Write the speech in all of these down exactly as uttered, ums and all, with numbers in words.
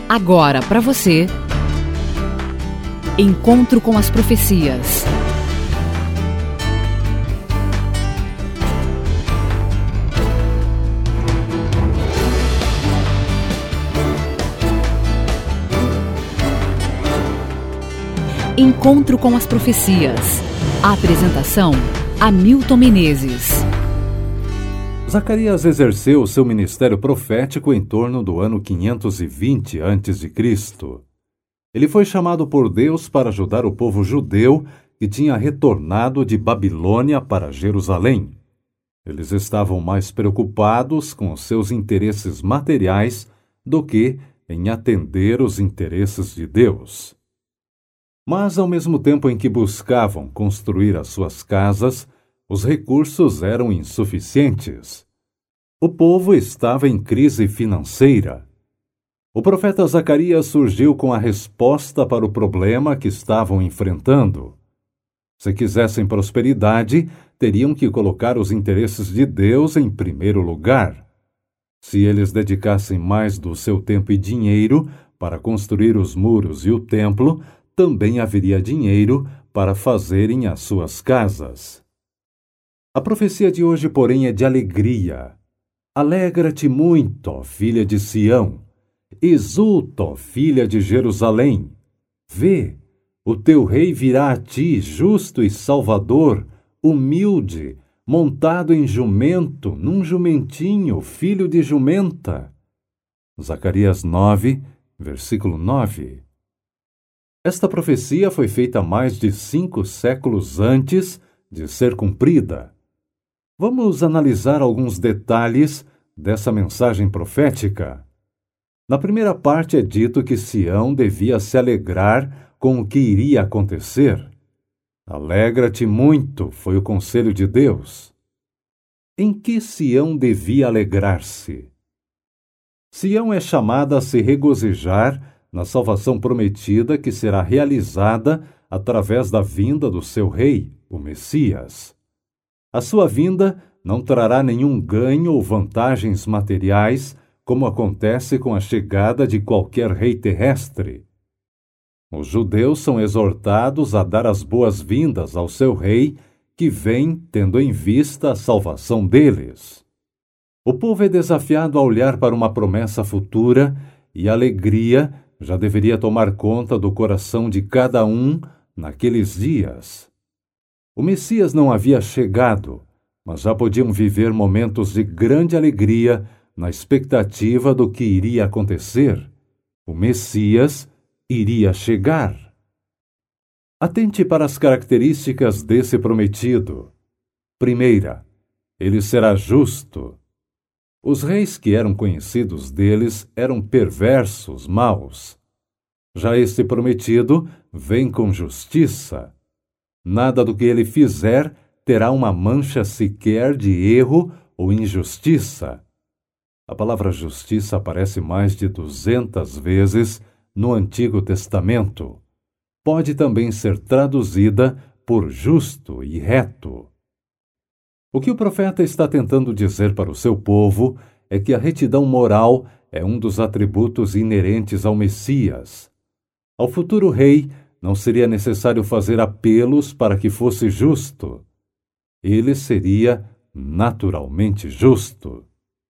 Agora para você, Encontro com as Profecias. Encontro com as Profecias. A apresentação: Hamilton Menezes. Zacarias exerceu seu ministério profético em torno do ano quinhentos e vinte antes de Cristo Ele foi chamado por Deus para ajudar o povo judeu que tinha retornado de Babilônia para Jerusalém. Eles estavam mais preocupados com os seus interesses materiais do que em atender os interesses de Deus. Mas, ao mesmo tempo em que buscavam construir as suas casas, os recursos eram insuficientes. O povo estava em crise financeira. O profeta Zacarias surgiu com a resposta para o problema que estavam enfrentando. Se quisessem prosperidade, teriam que colocar os interesses de Deus em primeiro lugar. Se eles dedicassem mais do seu tempo e dinheiro para construir os muros e o templo, também haveria dinheiro para fazerem as suas casas. A profecia de hoje, porém, é de alegria. Alegra-te muito, ó filha de Sião. Exulta, ó filha de Jerusalém. Vê, o teu rei virá a ti, justo e salvador, humilde, montado em jumento, num jumentinho, filho de jumenta. Zacarias nove, versículo nove. Esta profecia foi feita mais de cinco séculos antes de ser cumprida. Vamos analisar alguns detalhes dessa mensagem profética. Na primeira parte é dito que Sião devia se alegrar com o que iria acontecer. Alegra-te muito, foi o conselho de Deus. Em que Sião devia alegrar-se? Sião é chamada a se regozijar na salvação prometida que será realizada através da vinda do seu rei, o Messias. A sua vinda não trará nenhum ganho ou vantagens materiais, como acontece com a chegada de qualquer rei terrestre. Os judeus são exortados a dar as boas-vindas ao seu rei, que vem tendo em vista a salvação deles. O povo é desafiado a olhar para uma promessa futura, e a alegria já deveria tomar conta do coração de cada um naqueles dias. O Messias não havia chegado, mas já podiam viver momentos de grande alegria na expectativa do que iria acontecer. O Messias iria chegar. Atente para as características desse prometido. Primeira, ele será justo. Os reis que eram conhecidos deles eram perversos, maus. Já este prometido vem com justiça. Nada do que ele fizer terá uma mancha sequer de erro ou injustiça. A palavra justiça aparece mais de duzentas vezes no Antigo Testamento. Pode também ser traduzida por justo e reto. O que o profeta está tentando dizer para o seu povo é que a retidão moral é um dos atributos inerentes ao Messias. Ao futuro rei, não seria necessário fazer apelos para que fosse justo. Ele seria naturalmente justo.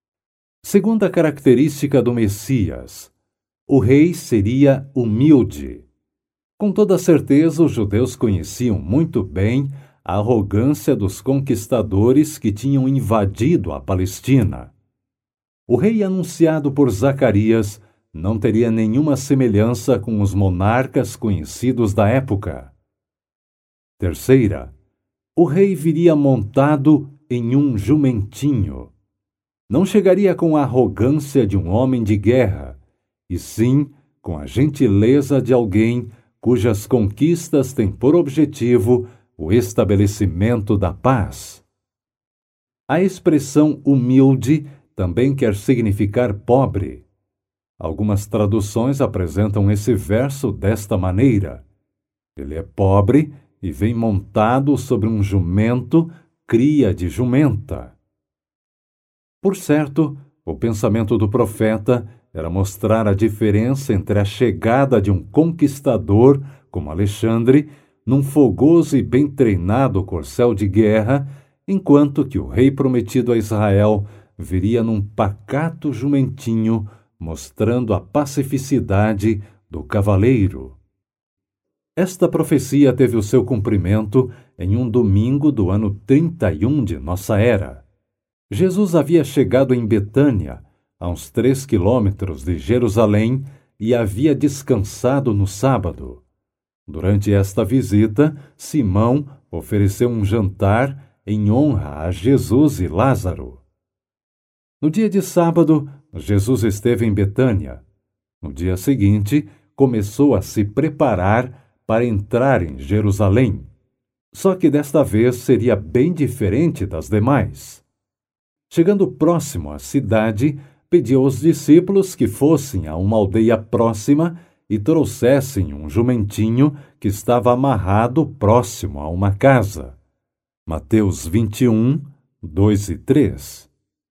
Segunda característica do Messias: o rei seria humilde. Com toda certeza, os judeus conheciam muito bem a arrogância dos conquistadores que tinham invadido a Palestina. O rei anunciado por Zacarias não teria nenhuma semelhança com os monarcas conhecidos da época. Terceira, o rei viria montado em um jumentinho. Não chegaria com a arrogância de um homem de guerra, e sim com a gentileza de alguém cujas conquistas têm por objetivo o estabelecimento da paz. A expressão humilde também quer significar pobre. Algumas traduções apresentam esse verso desta maneira: ele é pobre e vem montado sobre um jumento, cria de jumenta. Por certo, o pensamento do profeta era mostrar a diferença entre a chegada de um conquistador, como Alexandre, num fogoso e bem treinado corcel de guerra, enquanto que o rei prometido a Israel viria num pacato jumentinho, mostrando a pacificidade do cavaleiro. Esta profecia teve o seu cumprimento em um domingo do ano trinta e um de nossa era. Jesus havia chegado em Betânia, a uns três quilômetros de Jerusalém, e havia descansado no sábado. Durante esta visita, Simão ofereceu um jantar em honra a Jesus e Lázaro. No dia de sábado, Jesus esteve em Betânia. No dia seguinte, começou a se preparar para entrar em Jerusalém. Só que desta vez seria bem diferente das demais. Chegando próximo à cidade, pediu aos discípulos que fossem a uma aldeia próxima e trouxessem um jumentinho que estava amarrado próximo a uma casa. Mateus vinte e um, dois e três.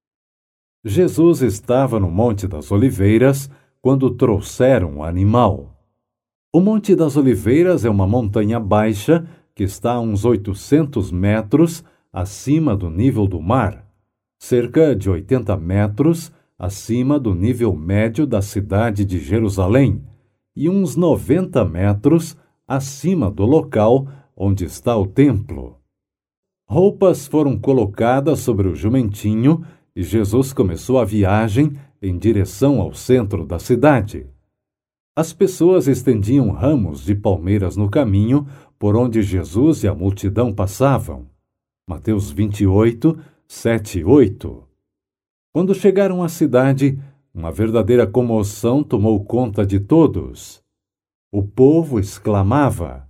Jesus estava no Monte das Oliveiras quando trouxeram o animal. O Monte das Oliveiras é uma montanha baixa que está a uns oitocentos metros acima do nível do mar, cerca de oitenta metros acima do nível médio da cidade de Jerusalém e uns noventa metros acima do local onde está o templo. Roupas foram colocadas sobre o jumentinho e Jesus começou a viagem em direção ao centro da cidade. As pessoas estendiam ramos de palmeiras no caminho por onde Jesus e a multidão passavam. Mateus vinte e oito, sete e oito. Quando chegaram à cidade, uma verdadeira comoção tomou conta de todos. O povo exclamava: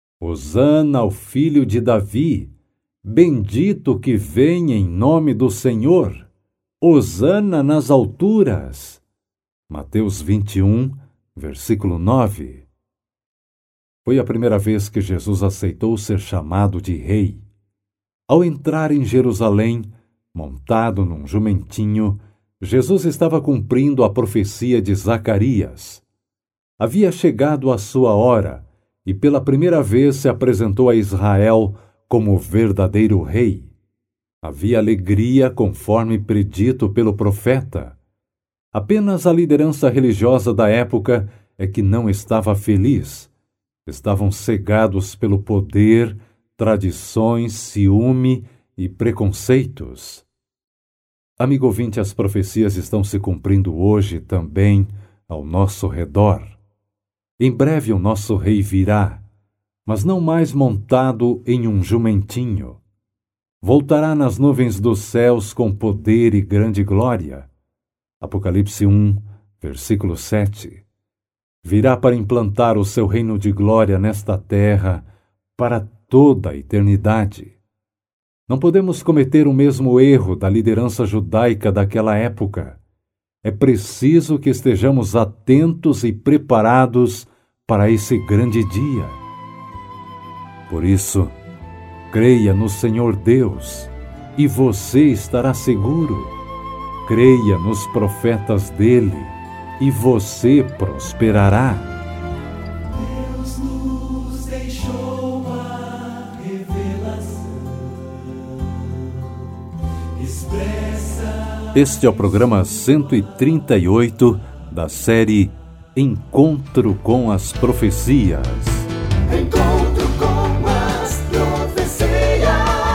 Hosana ao filho de Davi! Bendito que vem em nome do Senhor! Hosana nas alturas! Mateus vinte e um, versículo nove. Foi a primeira vez que Jesus aceitou ser chamado de rei. Ao entrar em Jerusalém, montado num jumentinho, Jesus estava cumprindo a profecia de Zacarias. Havia chegado a sua hora e pela primeira vez se apresentou a Israel como verdadeiro rei. Havia alegria conforme predito pelo profeta. Apenas a liderança religiosa da época é que não estava feliz. Estavam cegados pelo poder, tradições, ciúme e preconceitos. Amigo ouvinte, as profecias estão se cumprindo hoje também ao nosso redor. Em breve o nosso rei virá, mas não mais montado em um jumentinho. Voltará nas nuvens dos céus com poder e grande glória. Apocalipse um, versículo sete. Virá para implantar o seu reino de glória nesta terra para toda a eternidade. Não podemos cometer o mesmo erro da liderança judaica daquela época. É preciso que estejamos atentos e preparados para esse grande dia. Por isso, creia no Senhor Deus e você estará seguro. Creia nos profetas dele, e você prosperará. Deus nos deixou a revelação expressa. Este é o programa cento e trinta e oito da série Encontro com as Profecias. Encontro com as profecias.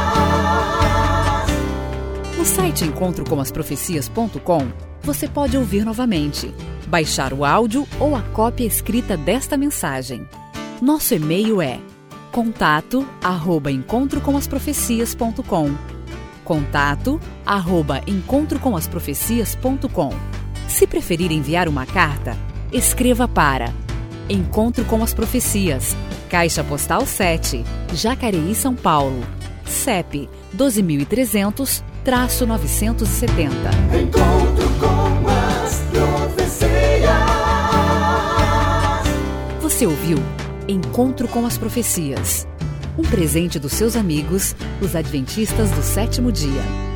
No site encontro com as profecias ponto com, você pode ouvir novamente, baixar o áudio ou a cópia escrita desta mensagem. Nosso e-mail é contato arroba encontro com as profecias ponto com. Contato arroba encontro com as profecias ponto com. Se preferir enviar uma carta, escreva para Encontro com as Profecias, Caixa Postal sete, Jacareí, São Paulo, C E P doze mil e trezentos, novecentos e setenta. Encontro com as profecias. Você ouviu Encontro com as Profecias, um presente dos seus amigos, os Adventistas do Sétimo Dia.